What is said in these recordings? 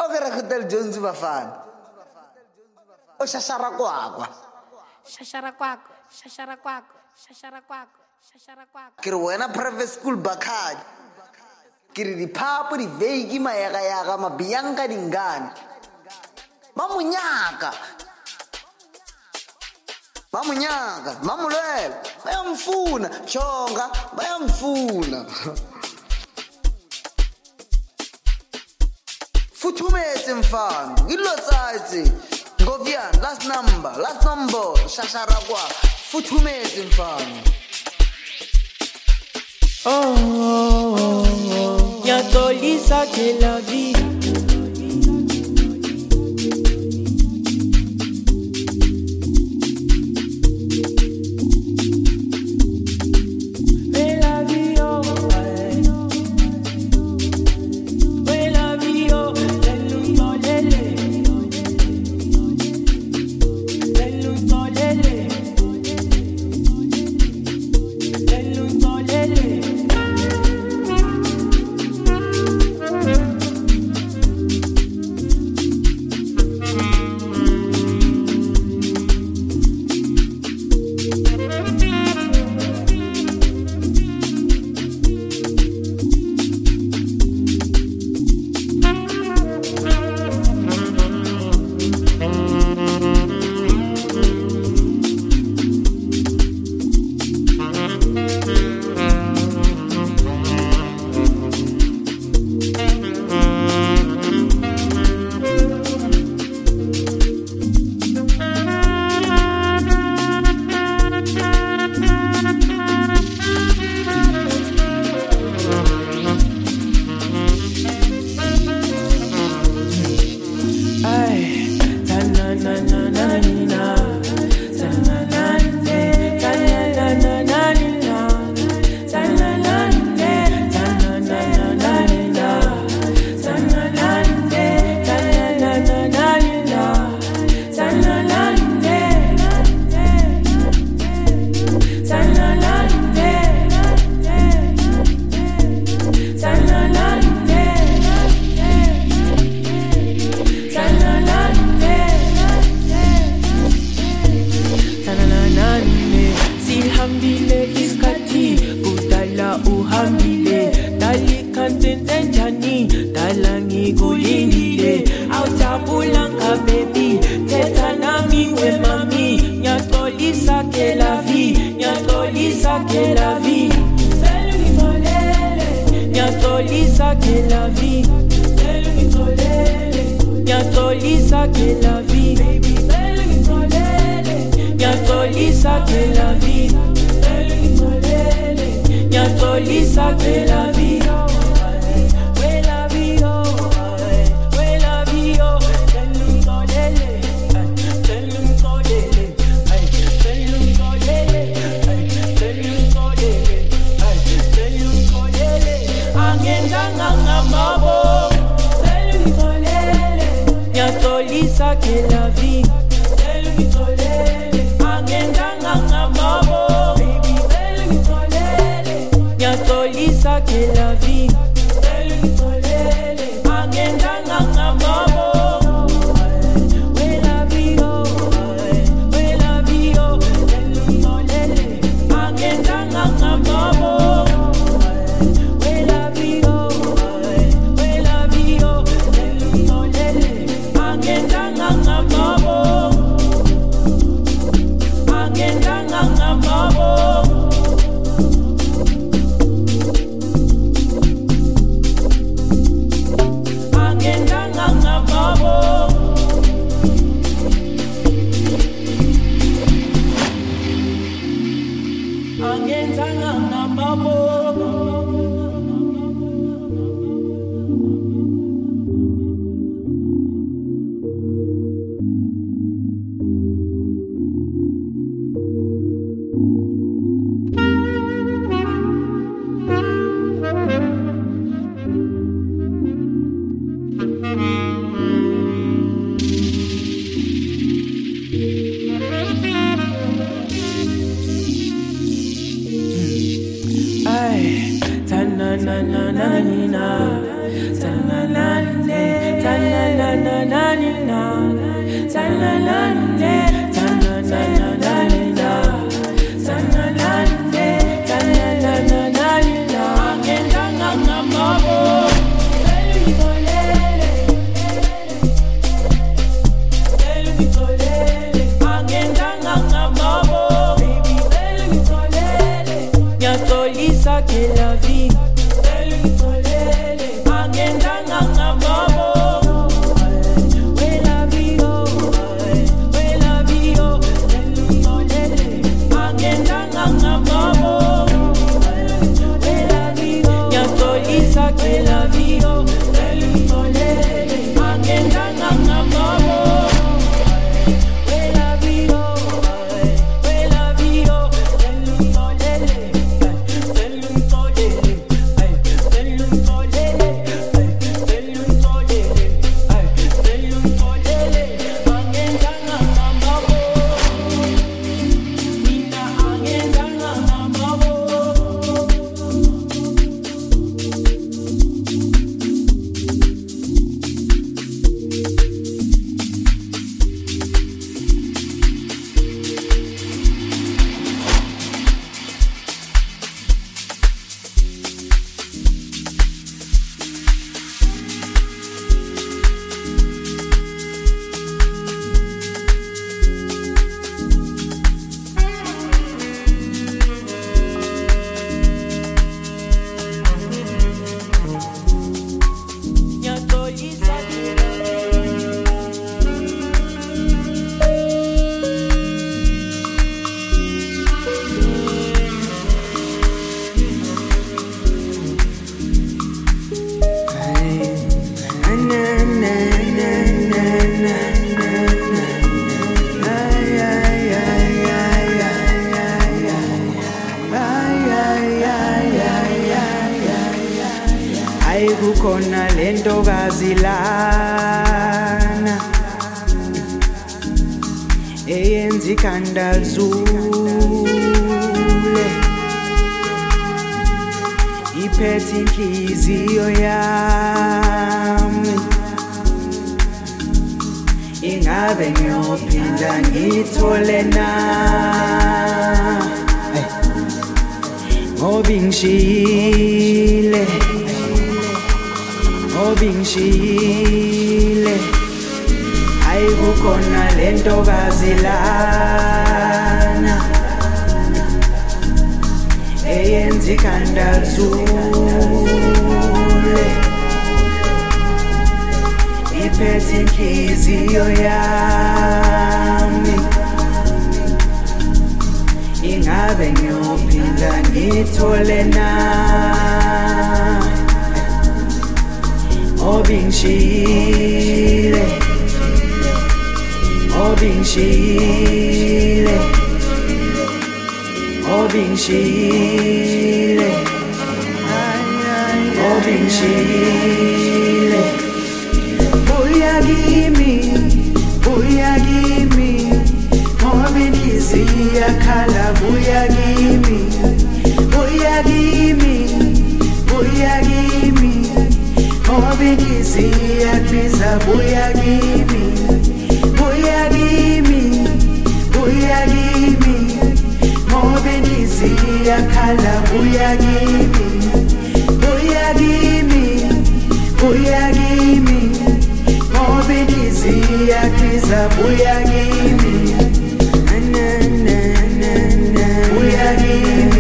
okere Hotel Jones bafana o shashara kwakwa ke re wena private school bakhadi ke re diphapo diveiki mayaga mabiyanka dingane ba monyaka mamulwela bayamfuna chonga bayamfuna futhumetse mfana ngilotsaitse Govian last number shashara kwa futhumetse mfana Nyatolisa que la vie. I'm Kukhona lentokazi lana eyenza ikhanda zule iphethe inhliziyo yami ingabe ngiyophinda ngithole na ngoba ingishile obingishile ayikukhona lentokazi lana eyenza ikhanda zule iphethe inhliziyo yami ingabe ngiyophinda ngithole na obingishile obingishile obingishile obingishile buya kimi ngoba inhliziyo iyakhala buya kimi ngoba inhliziyo iyabiza buya kimi ngoba inhliziyo iyakhala buya kimi ngoba inhliziyo iyabiza buya kimi buya kimi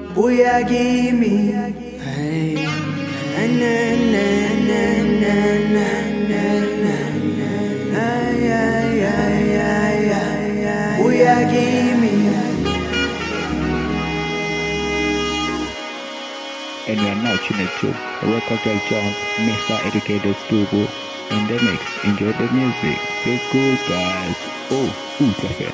buya kimi. Hey, na na na na na na na na. Ay ay ay ay ay. Buya kimi. And we are now tuned to Record Jones, Mr. Educator Studio in the mix. Enjoy the music. Feel good, guys. Oh, perfect.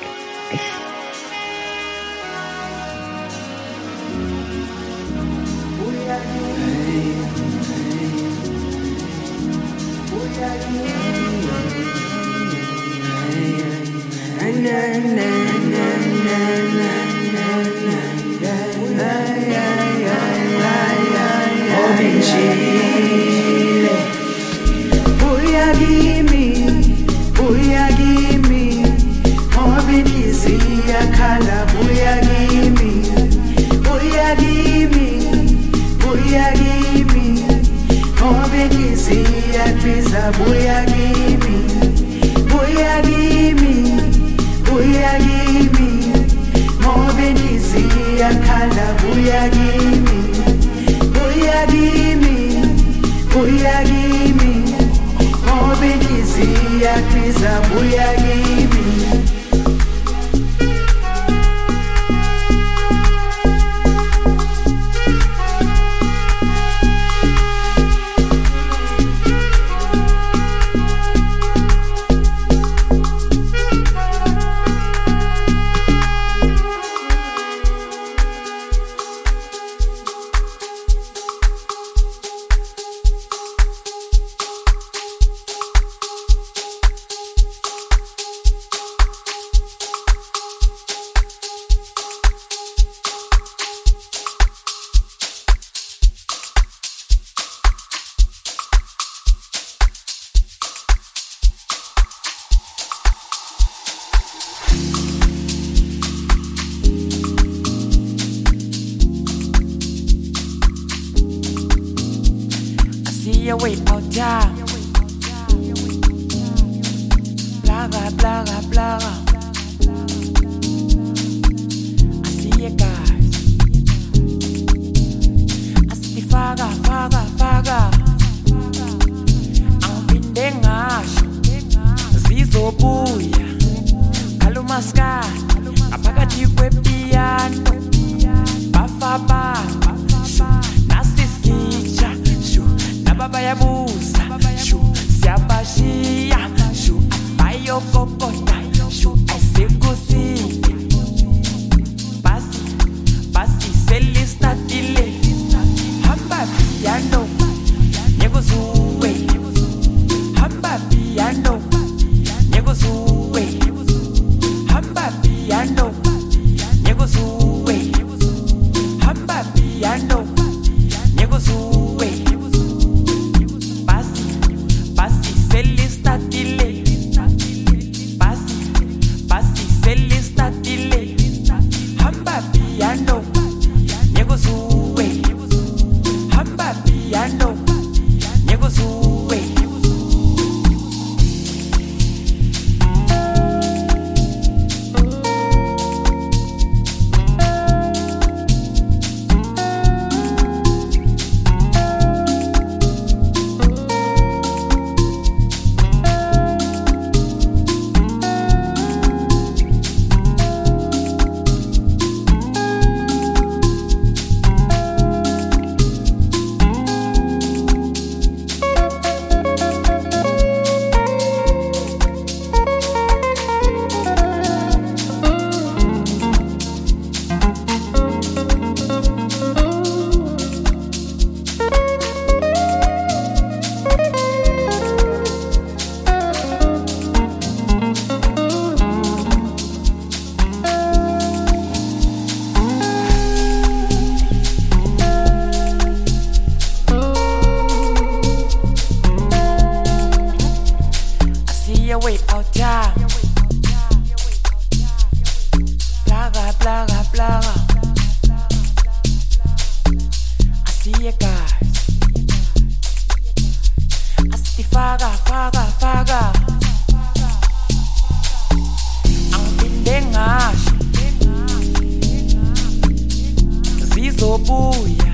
zizobuya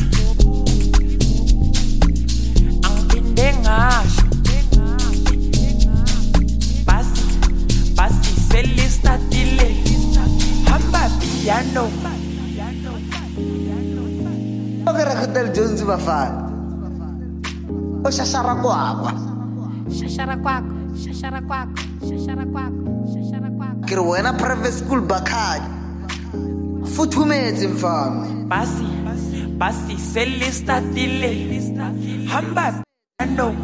angiphinde ngasho basi selistatile hamba piano Okay, Rakhotel Jones bafana. O shashara kwakwa. Shashara kwakho, shashara kwakho, shashara kwakho, shashara kwakho. Ke re wena private school bakhadi. Futhumetse mfana. basi selistatile hamba piano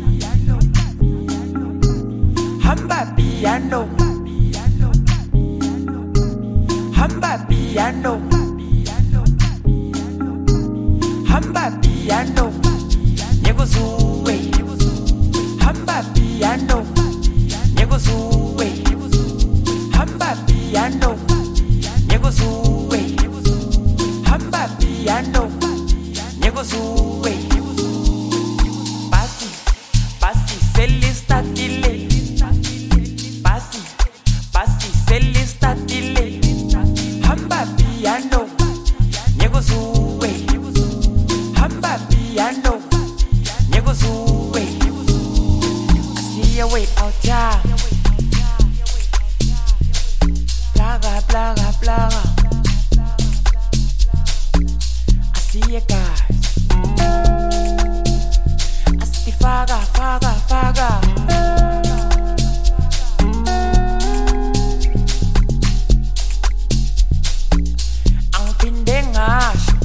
hamba piano hamba piano hamba piano nyekuzuwe hamba piano nyekuzuwe hamba piano nyekuzuwe hamba piano nyekuzuwe basi selistatile basi selistatile hamba piano nyekuzuwe hamba piano nyekuzuwe I see your way out there plaga I see you guys I see faga angiphinde ngasho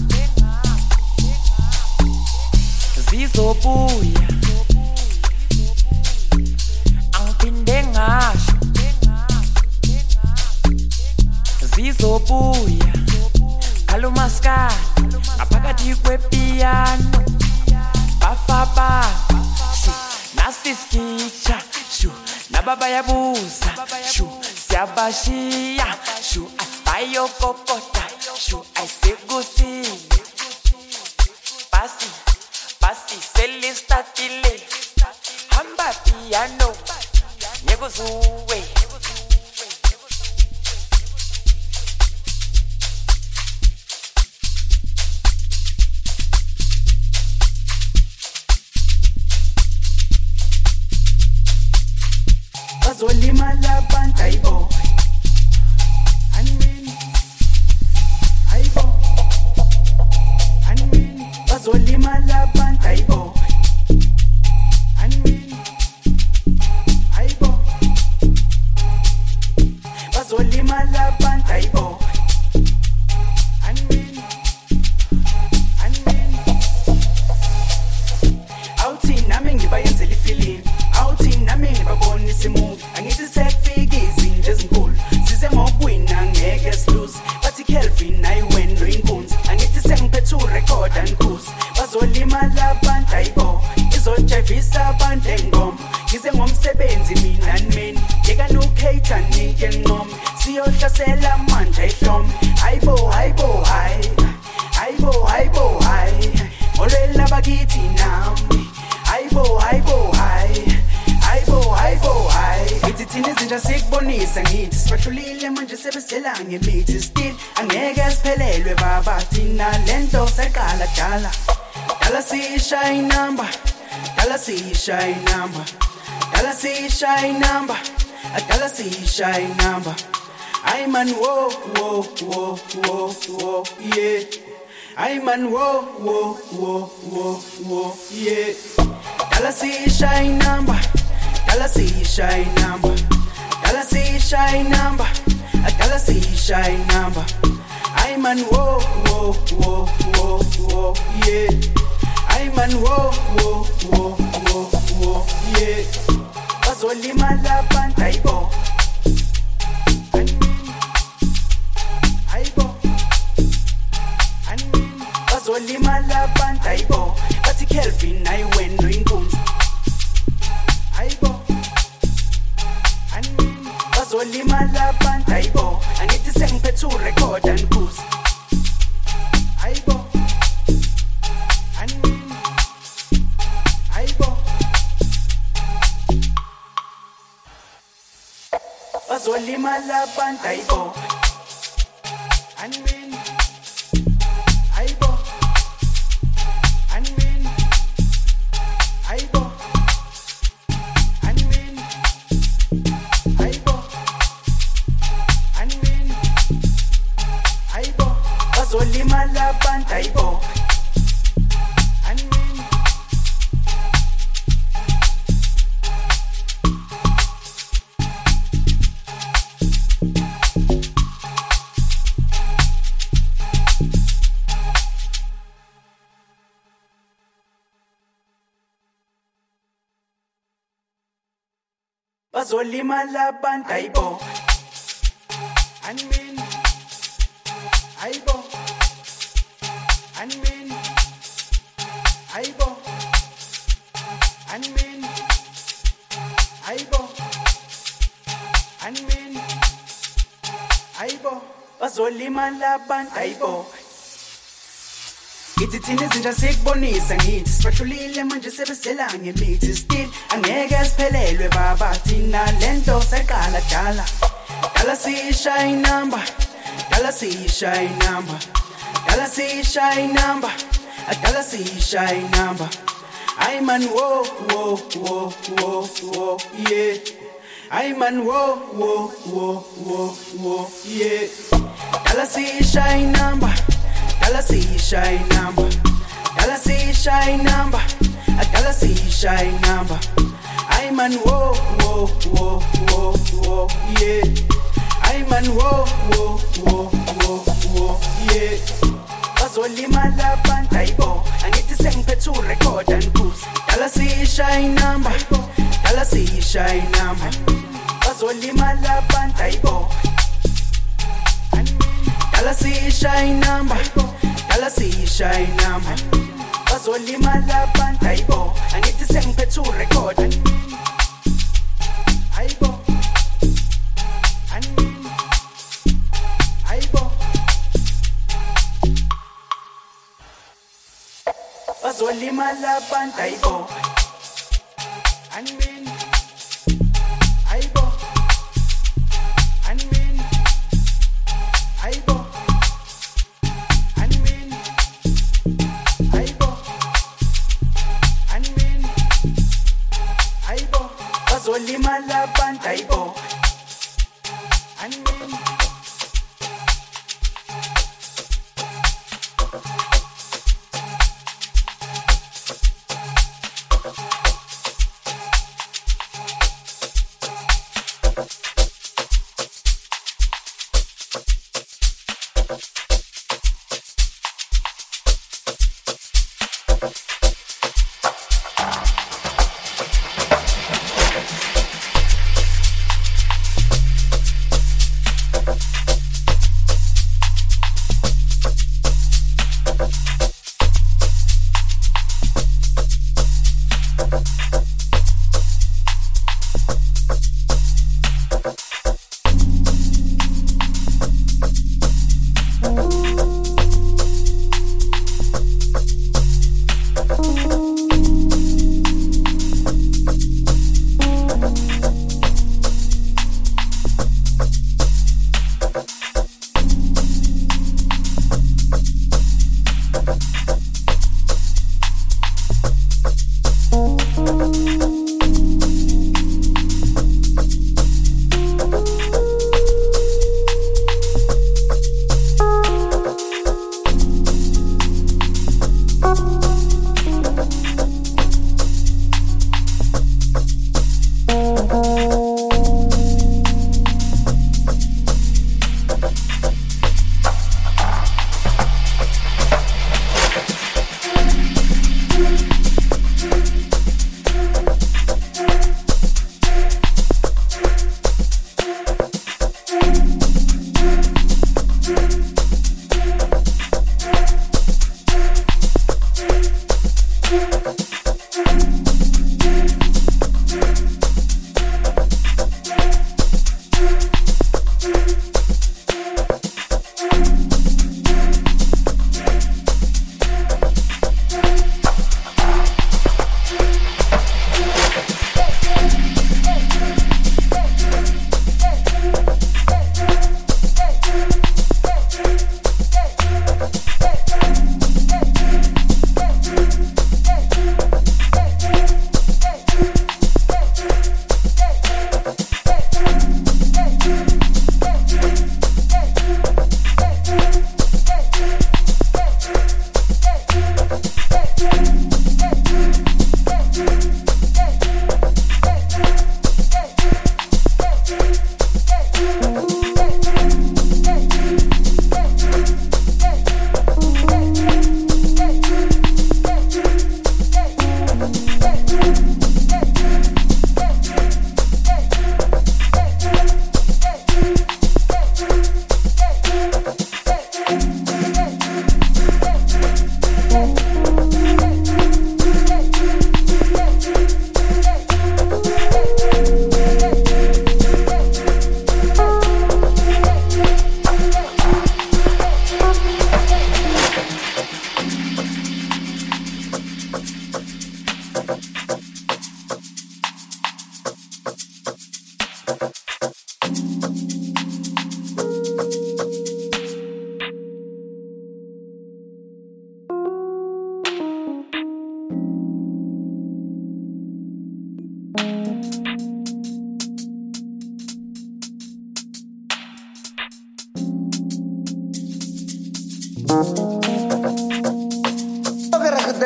zizobuya angiphinde ngasho zizobuya kalumaskani ngaphakathi kwepiano bafaba shu nasiskicha shu naba bayabuza shu siyabashiya shu bayokokota shu ayisekusile basi selistatile hamba piano nyekuzuwe bazolimala abantu ayibo animini ayibo animini bazolimala abantu ayibo animini ayibo bazolimala abantu ayibo animini awuthi nami ngibayenzela ifilimu awuthi nami ngibabonisa imovie angithi sekufika izinto ezinkulu size ngokuwina ngeke siluze bathi Kelvin ayiwena inkunzi angithi sengiphethe urecord andikhuze bazolimala abantu ayibo izojavisa abantu engoma ngize ngomsebenzi mina nimeni yeka nokhayitha nike enqome siyohlasela manje ehlome ayibo hayi olwela bakithi nami ayibo ngithi thina izinja sikubonisa ngithi sibahlulile manje sebesela ngemithi still angeke siphelelwe baba thina lento seqala dala sisha inamba dala sisha inamba ay man wo yeah ay man wo yeah dala sisha inamba dala sisha inamba ay man wo yeah ay man wo yeah bazolimala abantu ayibo bazolimala abantu ayibo bathi Kelvin ayiwena inkunzi ayibo bazolimala abantu ayibo angithi sengiphethe urecord andikhuze ayibo bazolimala abantu ayibo ayibo labantu ayibo animi bazolimala abantu ayibo animi ayibo animi ayibo animi ayibo animi ayibo bazolimala abantu ayibo Ithi thina izinja sikubonisa ngithi sibahlulile manje sebesela ngemithi still angeke siphelelwe baba thina lento seqala dala dala sisha inamba dala sisha inamba dala sisha inamba dala sisha inamba ay man wo wo wo wo wo yeah ay man wo wo wo wo wo yeah dala sisha inamba Dala sisha inamba Dala sisha inamba Dala sisha inamba ay man wo wo wo wo wo yeah ay man wo wo wo wo wo yeah bazolimala abantu ayibo angithi sengiphethe urecord and cruise Dala sisha inamba Dala sisha inamba bazolimala abantu ayibo Dala sisha inamba Dala sisha inamba bazolimala abantu ayibo angithi sengiphethe urecord ayibo animi ayibo bazolimala abantu ayibo animi ayibo animi ayibo bazolimala abantu ayibo animi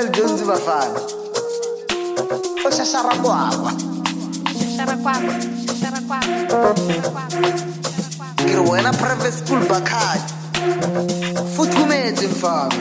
Samuel Jones bafana oshashara kwakwa Shashara kwakwa. Shashara kwakwa. Shashara kwakwa. ke re wena private school bakhaji futhumetse mfana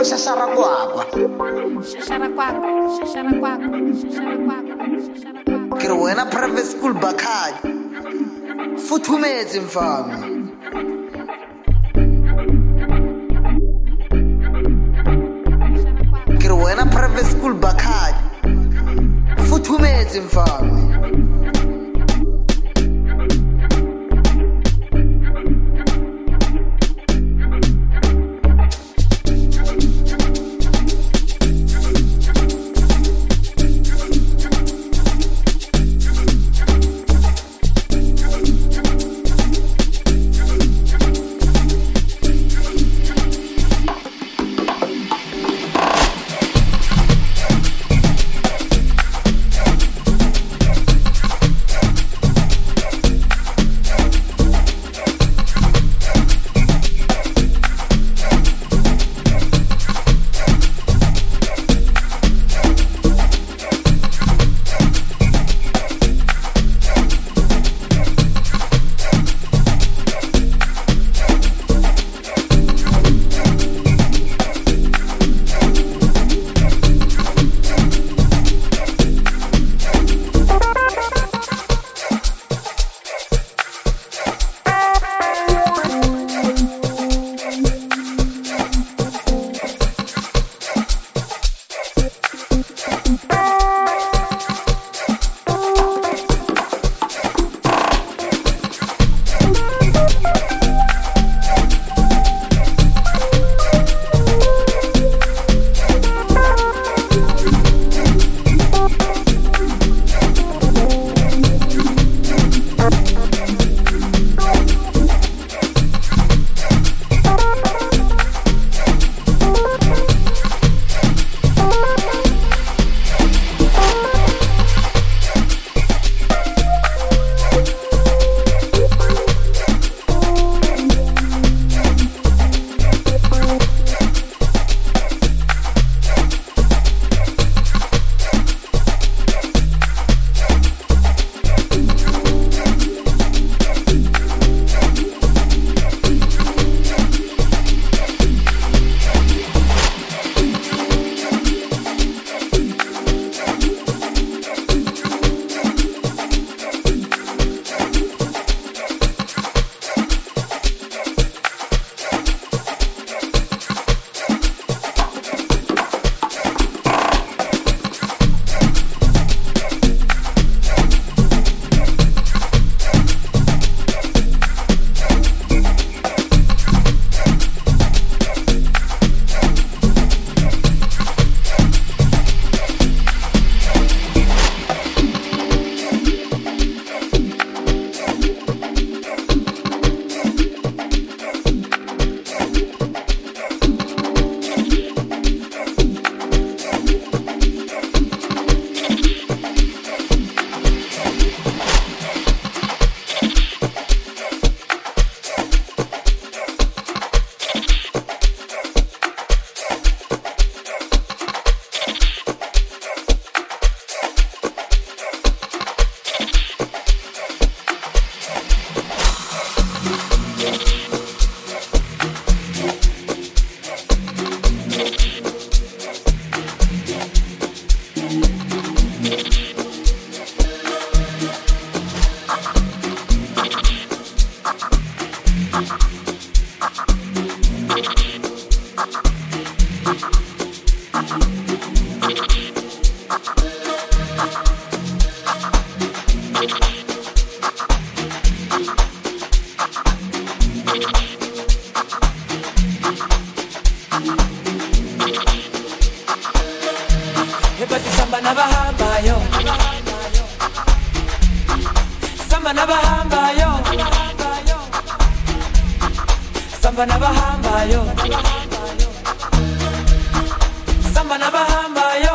shashara kwakwa Shashara kwakwa, shashara kwakwa, shashara kwakwa, shashara kwakwa. ke re wena private school Bakhadi futhumetse mfana ke re wena private school Bakhadi futhumetse mfana Samba nabahambayo, samba nabahambayo, samba nabahambayo, samba nabahambayo.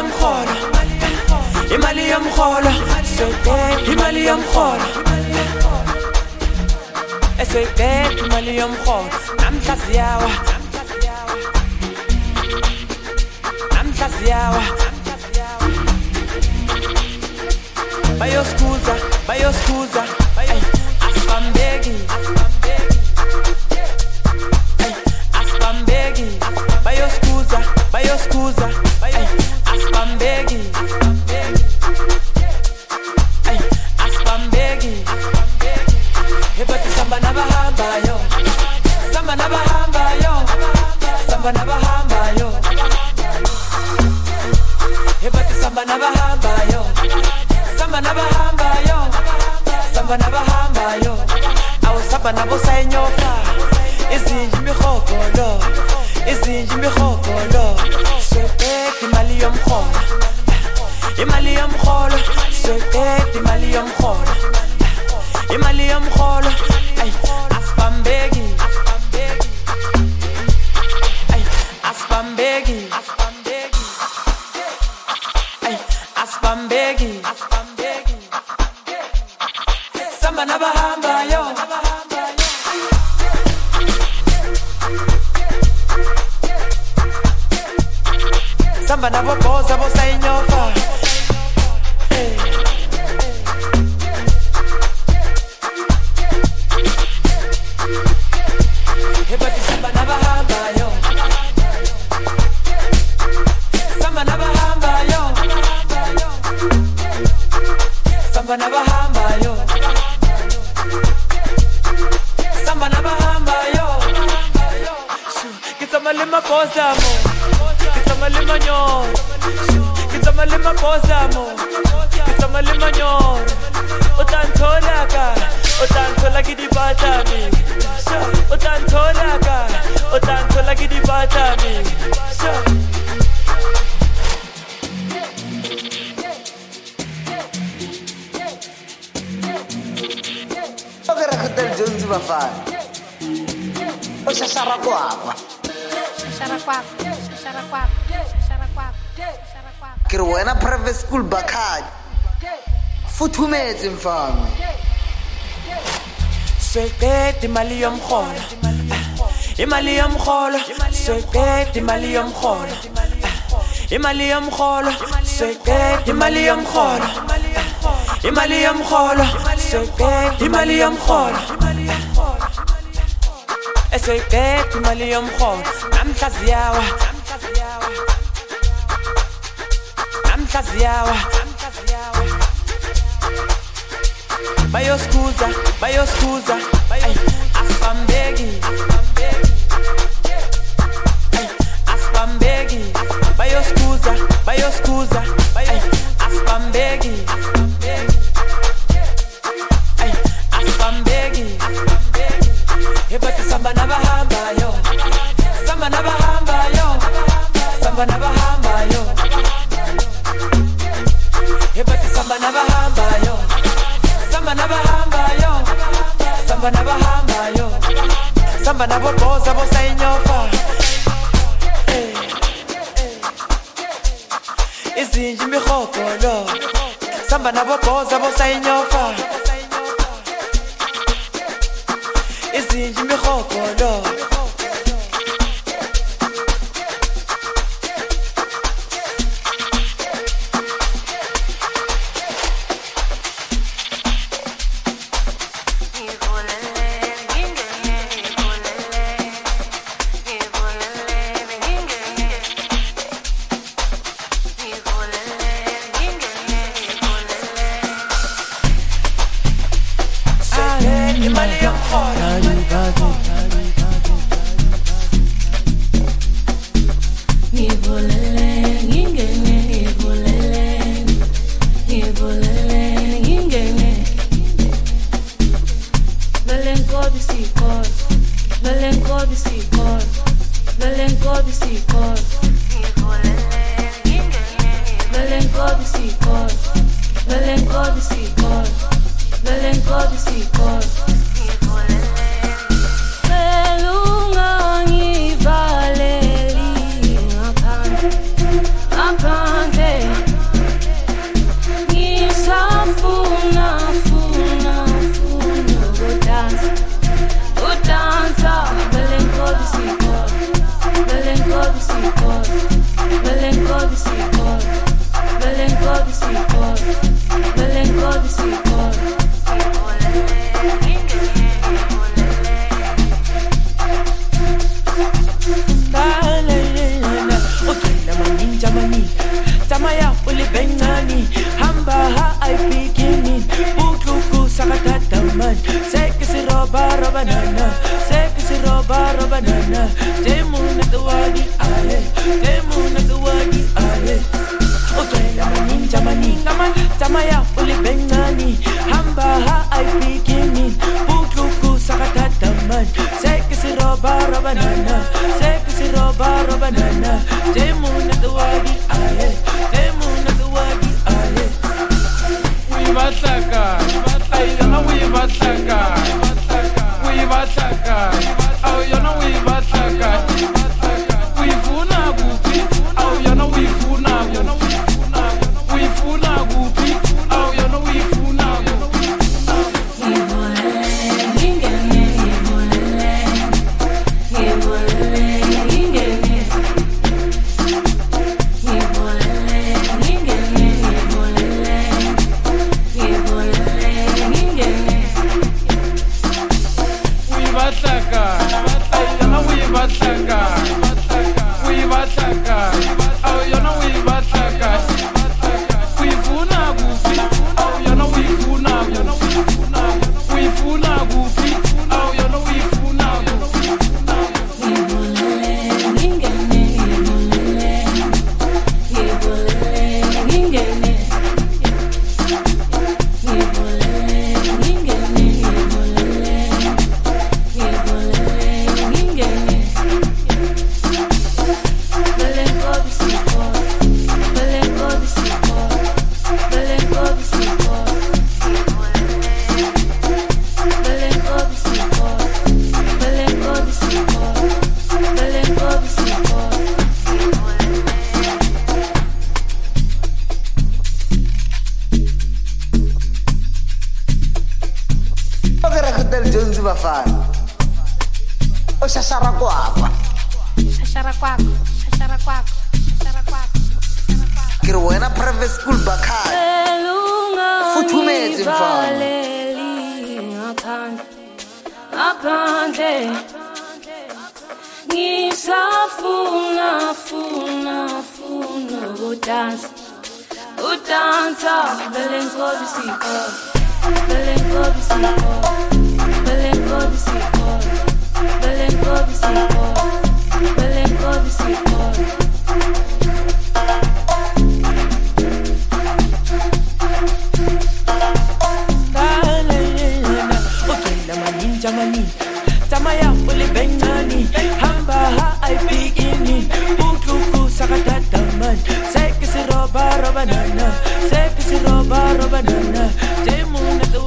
yomkholo, imali yomkholo, sweet imali yomkholo, sweet imali yomkholo, namhla ziyawa, namhla ziyawa, bayoskuza, bayoskuza, asibambeki, asibambeki, bayoskuza, bayoskuza, asibambeki, asibambeki, hebathi samba nabahambayo, samba nabahambayo, samba nabahambayo, hebathi samba nabahambayo, samba nabahambayo, samba nabahambayo, awusamba nabo sayinyofa, izinja imihokolo, izinja imihokolo, sweet imali yomkholo, imali yomkholo, sweet imali yomkholo, imali yomkholo, asibambeki, asibambeki, asibambeki, samba nabahambayo, samba naboboza bosayinyofa, hebathi samba nabahambayo, samba nabahambayo, samba nabahambayo, samba nabahambayo, ngitsama le mabhozamo, ngitsama le manyoro, ngitsama le mabhozamo, ngitsama le manyoro, utanthola ka, utanthola ke dipata me, utanthola ka, utanthola ke dipata me, Okera Hotel Jones bafana. Oshashara kwapa. Shashara kwako, shashara kwako, shashara kwako, shashara kwako. Ke re wena private school bakhadi. Futhumetse mfana. sweet imali yomkholo, imali yomkholo, sweet imali yomkholo, imali yomkholo, sweet imali yomkholo, imali yomkholo, sweet imali yomkholo, sweet imali yomkholo, namhla ziyawa, namhla ziyawa, bayoskuza, bayoskuza, asibambeki, asibambeki, bayoskuza, bayoskuza, asibambeki, asibambeki, hebathi samba nabahambayo, samba nabahambayo, samba nabahambayo, hebathi samba nabahambayo, samba nabahambayo, samba nabahambayo, samba naboboza bosayinyofa, izinja imihokolo, samba naboboza bosayinyofa, izinja imihokolo. Apante banana. Seki si roba banana. Demuna the wagi aye. Demuna the wagi aye. Otwela maninja maninga man. Tamaya uli bengani. Hamba ha ay bikini. Bukluku sakatata man. Seki si roba banana. Seki si roba banana. Demuna the wagi aye. Demuna the wagi aye. We bataka. Ay, you know we bataka. We bataka. Oh, you know we bataka. We funa gupi. Oh, you know we funa. We funa gupi. Oh, you know we funa.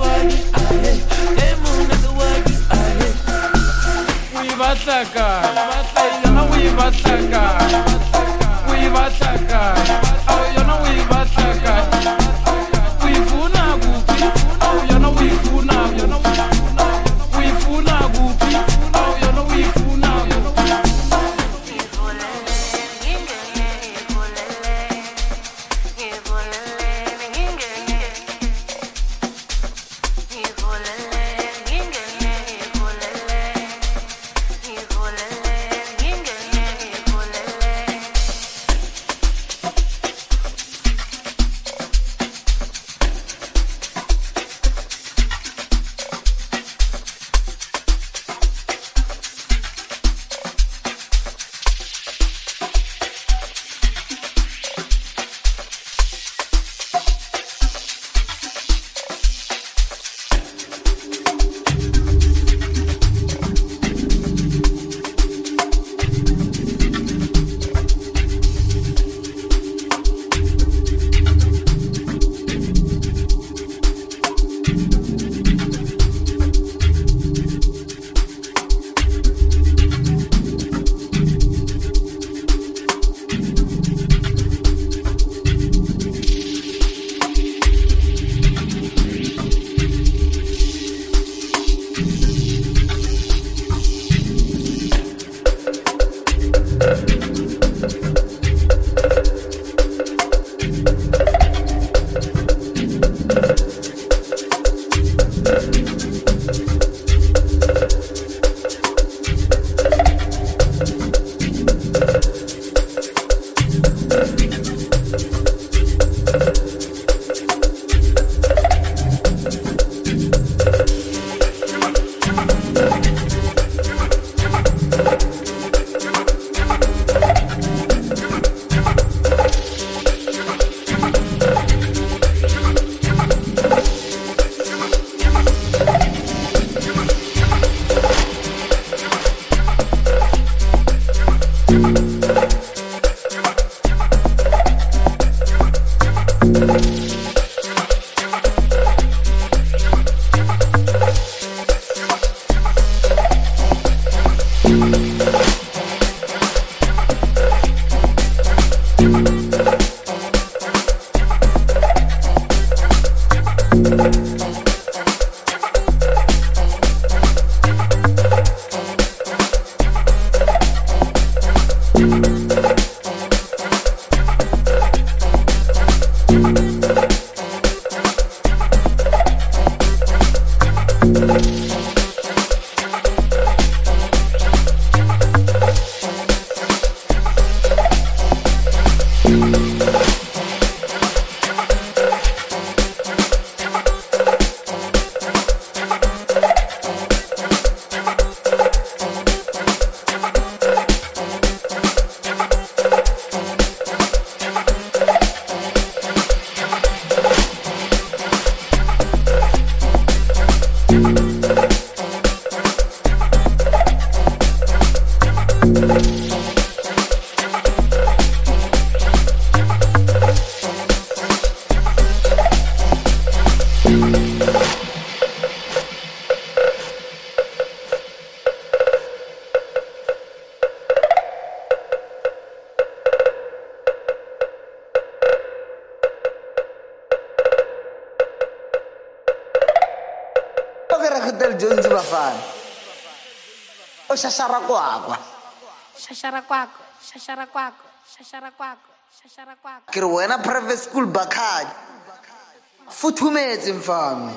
Bataka. Hotel Jones bafana. Oshashara kwakwa. Shashara kwako, shashara kwako, shashara kwako, shashara kwako. Kiri wena private school bakhadi. Futhumetse mfami.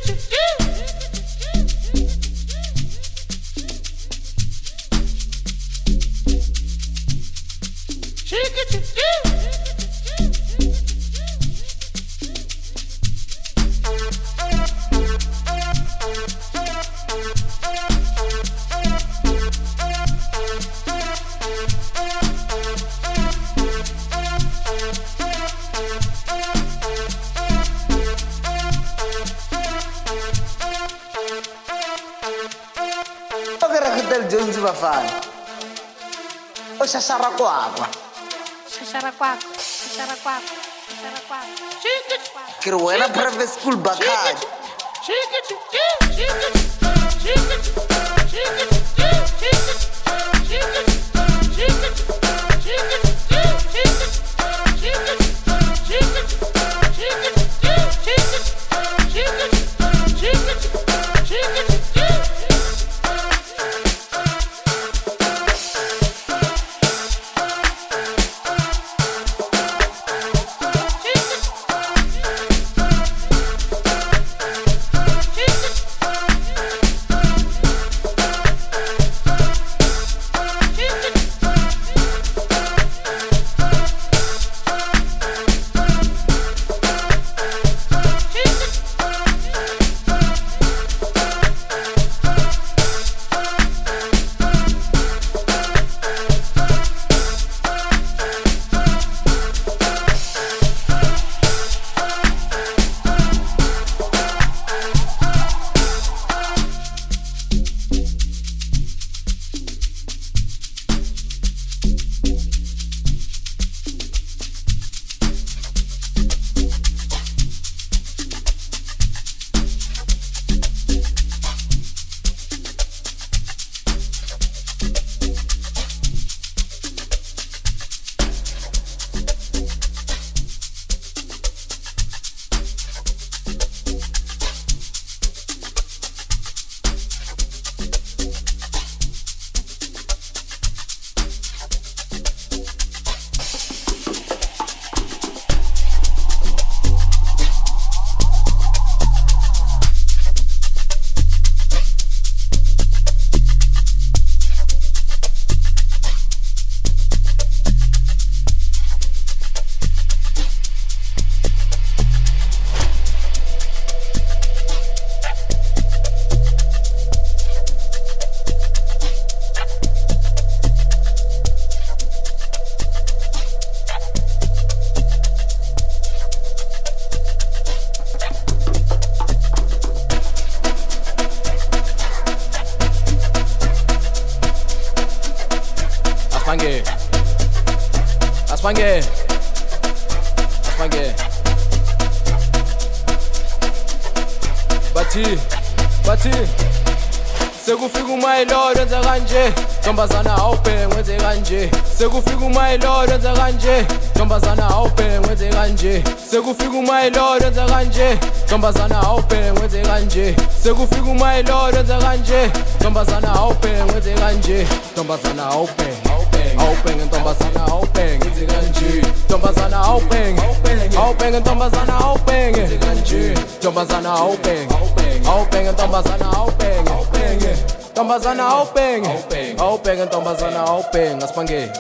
Jones bafana o shashara kwakwa Shashara kwakwa, shashara kwakwa, shashara kwakwa. ke re wena private school bakhadi Bathi sekufika umayilolo enza kanje Ntombazana awubhenge wenze kanje Sekufika umayilolo enza kanje Ntombazana awubhenge wenze kanje Sekufika umayilolo enza kanje Ntombazana awubhenge wenze kanje Sekufika umayilolo enza kanje Ntombazana awubhenge wenze kanje Ntombazana awubhenge awubhenge ntombazana awubhenge wenze kanje Ntombazana awubhenge awubhenge ntombazana awubhenge wenze kanje Ntombazana awubhenge awubhenge ntombazana awubhenge ntombazana awubhenge awubhenge ntombazana awubhenge asibangeni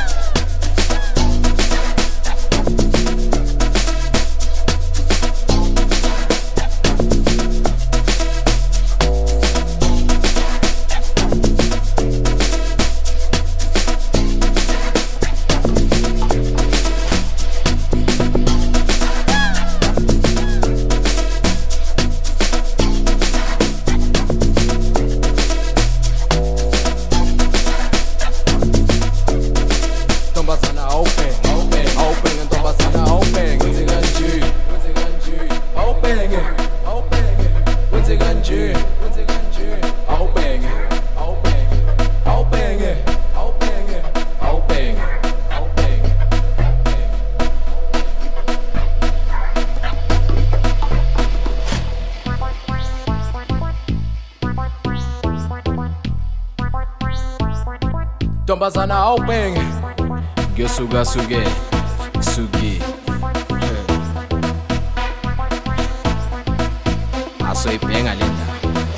Ntombazana awubhenge ngesuka suke suki soyibhenga le ndaba.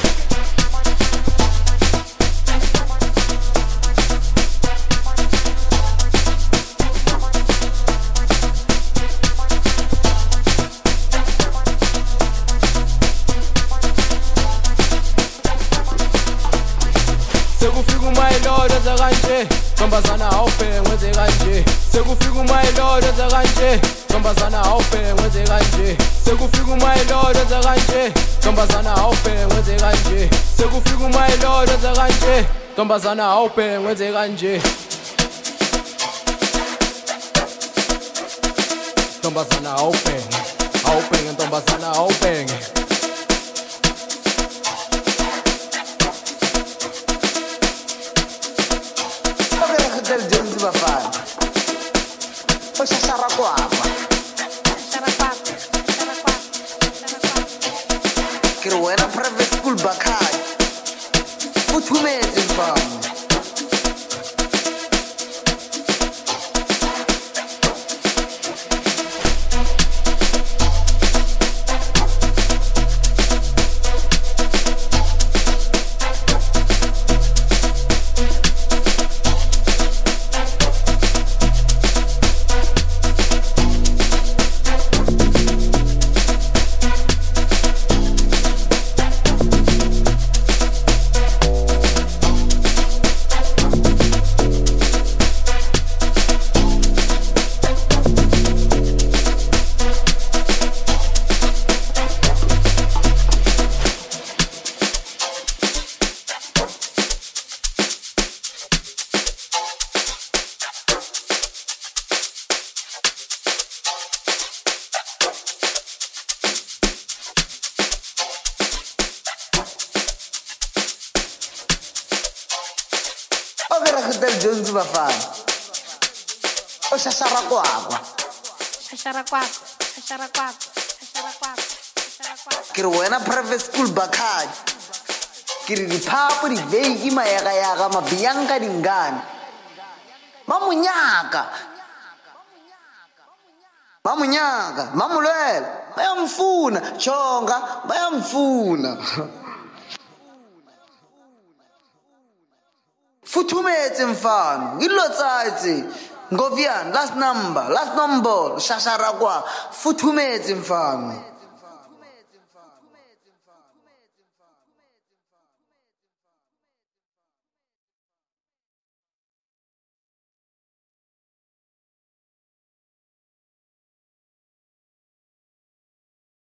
Sekufika umayilolo enza kanje, ntombazana awubhenge wenze kanje. Sekufika umayilolo enza kanje, ntombazana awubhenge wenze kanje. Sekufika umayilolo enza kanje, ntombazana awubhenge wenze kanje. Sekufika umayilolo enza kanje, ntombazana awubhenge wenze kanje. Ntombazana awubhenge, awubhenge ntombazana awubhenge. Jones bafana oshashara kwapa kiri wena private school bakhaya uthumeze mfana Hotel Jones bafana oshashara kwapa kiri wena private school bakhaya kiri diphapo di veiki mayaka mabiyanka dingane mamunyaka mamulwela bayamfuna chonga bayamfuna futhumetse mfana ngilotsatsi ngovian last number shashara kwa futhumetse mfana